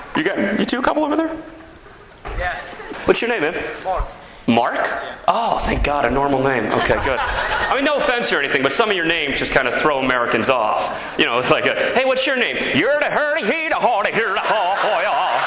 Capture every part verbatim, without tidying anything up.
You got you two a couple over there? Yeah. What's your name, man? Mark. Mark? Yeah. Oh, thank God, a normal name. Okay, good. I mean, no offense or anything, but some of your names just kind of throw Americans off. You know, it's like, a, hey, what's your name? You're the hurdy, he the hardy, here the haw, haw, yaw.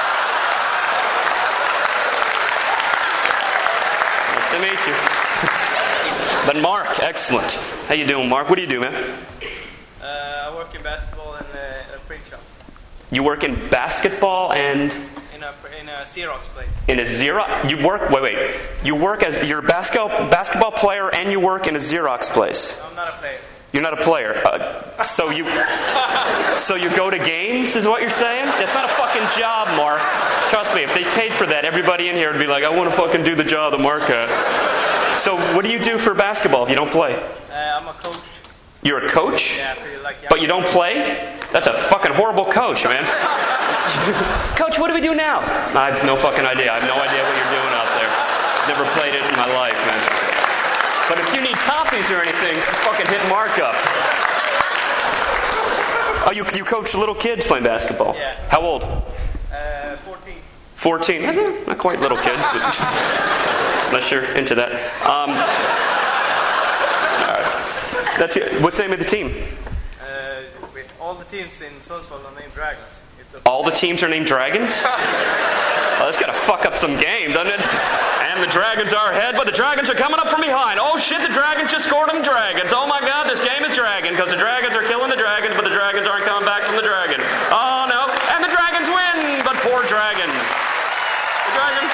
Nice to meet you. But Mark, excellent. How you doing, Mark? What do you do, man? Uh, I work in basketball in a, a print shop. You work in basketball and... In a, in a Xerox place. In a Xerox? You work, wait, wait. You work as, you're a basketball, basketball player and you work in a Xerox place. I'm not a player. You're not a player. Uh, so you so you go to games, is what you're saying? That's not a fucking job, Mark. Trust me, if they paid for that, everybody in here would be like, I want to fucking do the job that Mark had. So what do you do for basketball if you don't play? Uh, I'm a coach. You're a coach? Yeah, pretty like But you don't play? That's a fucking horrible coach, man. Coach, what do we do now? I have no fucking idea. I have no idea what you're doing out there. Never played it in my life, man. But if you need copies or anything, fucking hit Mark up. Oh, you you coach little kids playing basketball? Yeah. How old? Uh, fourteen. fourteen. Eh, not quite little kids, but unless you're into that. Um, all right. That's it. What's the name of the team? Uh, with all the teams in Sundsvall are named Dragons. All the teams are named Dragons? Well, that's gotta fuck up some games, doesn't it? And the Dragons are ahead, but the Dragons are coming up from behind. Oh shit, the Dragons just scored on the Dragons. Oh my God, this game is Dragon, because the Dragons are killing the Dragons, but the Dragons aren't coming back from the Dragon. Oh no, and the Dragons win, but poor Dragons. The Dragons...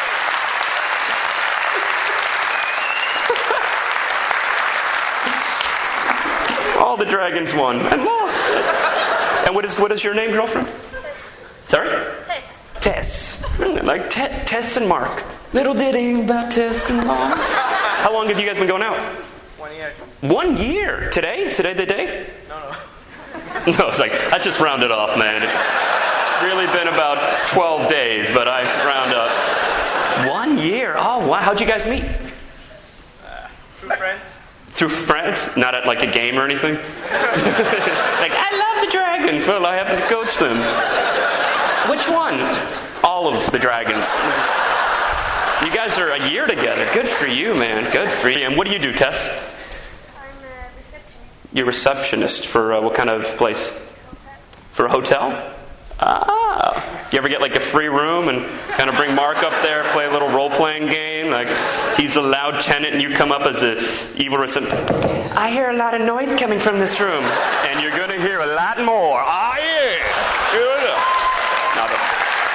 All the Dragons won and lost. And what is what is your name, girlfriend? Tess. Sorry? Tess. Tess. Like Te- Tess and Mark. Little ditty about Tess and Mark. How long have you guys been going out? One year. One year? Today? Is today the day? No, no. No, it's like, I just rounded off, man. It's really been about twelve days, but I round up. One year? Oh, wow. How'd you guys meet? Uh, through friends. Through friends? Not at like a game or anything? Like, I love the Dragons. Well, I happen to coach them. Which one? All of the Dragons. You guys are a year together. Good for you, man. Good for you. And what do you do, Tess? I'm a receptionist. You're a receptionist for uh, what kind of place? Hotel. For a hotel? Ah. You ever get like a free room and kind of bring Mark up there, play a little role-playing game? Like he's a loud tenant and you come up as a evil receptionist. I hear a lot of noise coming from this room. And you're going to hear a lot more. Ah, yeah. Yeah. No, but